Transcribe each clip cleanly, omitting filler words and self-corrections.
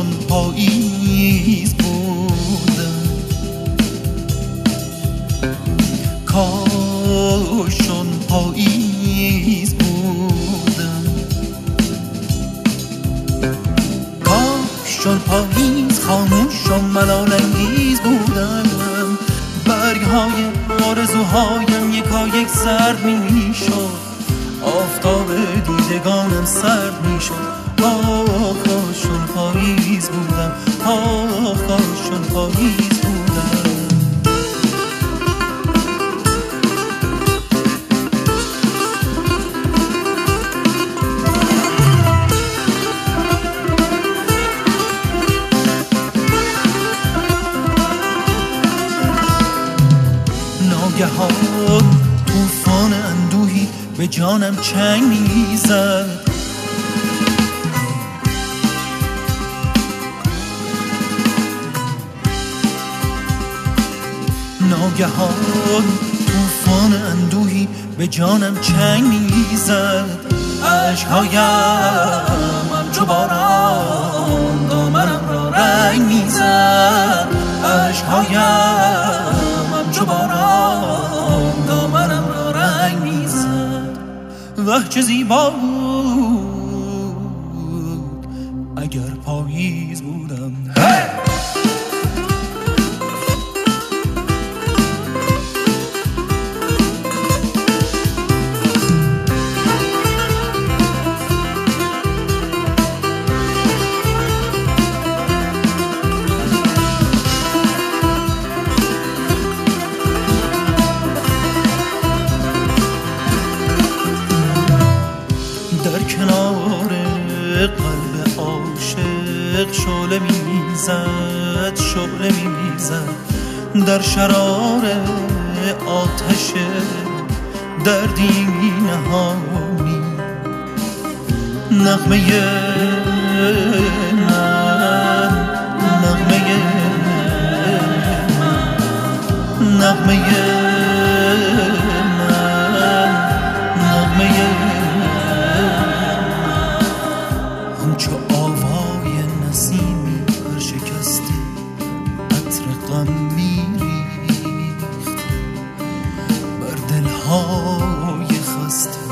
کاشون پاییز بودم، کاشون پاییز بودم، کاشون پاییز خاموش و ملال انگیز بودم. برگ‌های آرزوهایم یکایک زرد می‌شد، آفتاب دیدگانم سرد می‌شد. آه کاشون پاییز بودم، آه کاشون پاییز بودم. ناگهان طوفان اندوهی به جانم چنگ می‌زد، ناگهان طوفان اندوهی به جانم چنگ می‌زد. اشک‌هایم همچو باران دامنم را رنگ می‌زد، اشک‌هایم همچو باران دامنم را رنگ می‌زد. وه چه زیبا بود اگر پاییز بودم. در کنار قلب عاشق شعله می‌زد، شعله می‌زد. در شرار آتش دردی نهانی، نغمه من، نغمه من، نغمه من، نغمه همچو آوای نسیمی برشکسته عطر غم می‌ریخت بر دل‌های خسته.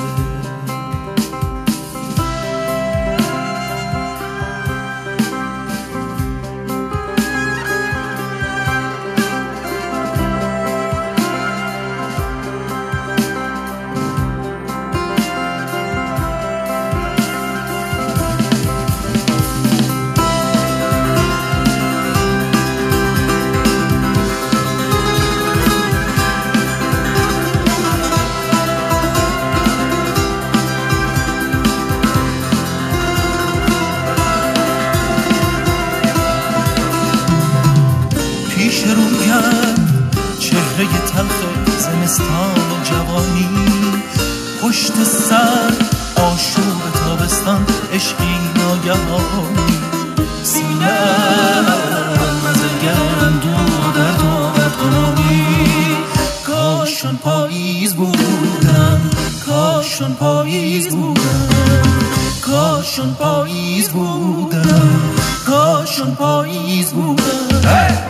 پیش رویم چهره تلخ زمستان و جوانی، پشت سر آشوب تابستان، عشقی ناگهانی. سینه‌ام از گرم دو درد و بدگمانی. کاشون پاییز بودم، کاشون پاییز بودم، کاشون پاییز بودم، کاشون پاییز بودم.